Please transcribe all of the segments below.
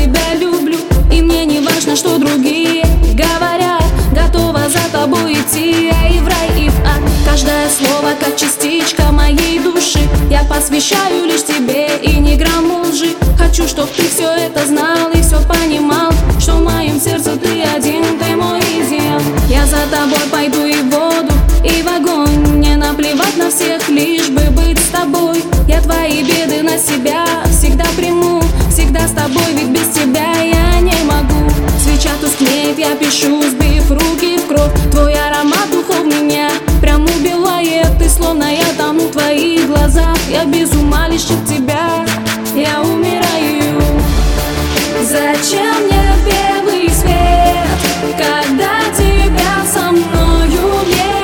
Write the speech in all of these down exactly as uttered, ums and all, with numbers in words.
тебя люблю, и мне не важно, что другие говорят. Готова за тобой идти, а и в рай, и в ад. Каждое слово как частичка моей души я посвящаю лишь тебе, и ни грамма лжи. Хочу, чтоб ты все это знал и все понимал, что в моем сердце ты один, ты мой изъян. Я за тобой пойду и в воду, и в огонь. Мне наплевать на всех, лишь бы быть с тобой. Я твои беды на себя всегда приму, всегда с тобой, ведь без тебя я не могу. Свеча тускнеет, я пишу, сбив руки в кровь. Твой аромат духовный меня прям убивает. Ты словно я тону в твоих глазах. Я без ума лишь от тебя, я умираю. Зачем мне белый свет, когда тебя со мною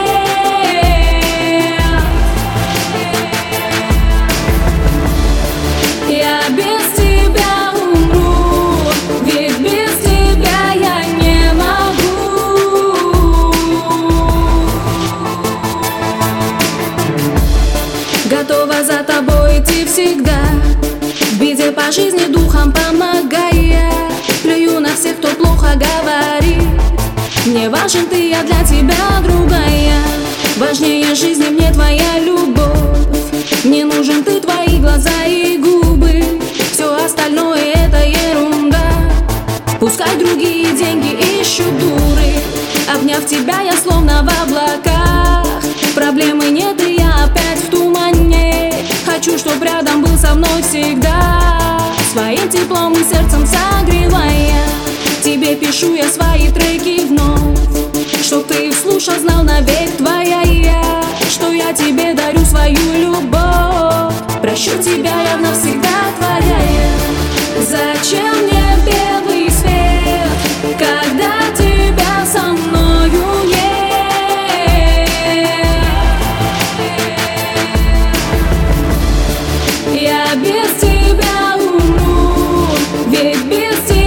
нет? Я без тебя умру, ведь без тебя я не могу. Готова за тобой идти всегда, в беде по жизни духом помогая. Плюю на всех, кто плохо говорит. Мне важен ты, я для тебя другая. Важнее жизни мне твоя любовь. Мне нужен ты, твои глаза и губы. Все остальное это ерунда. Пускай другие деньги ищут дуры. Обняв тебя, я словно в облаках. Проблемы нет, и я опять в тумане. Хочу, чтоб рядом был со мной всегда, своим теплом и сердцем согревая. Тебе пишу я свои треки вновь, чтоб ты их слушал, знал навек твоя я, что я тебе дарю свою любовь. Прощу тебя, я навсегда твоя я. Зачем мне белый свет, когда тебя со мною нет? Я без тебя умру, ведь без тебя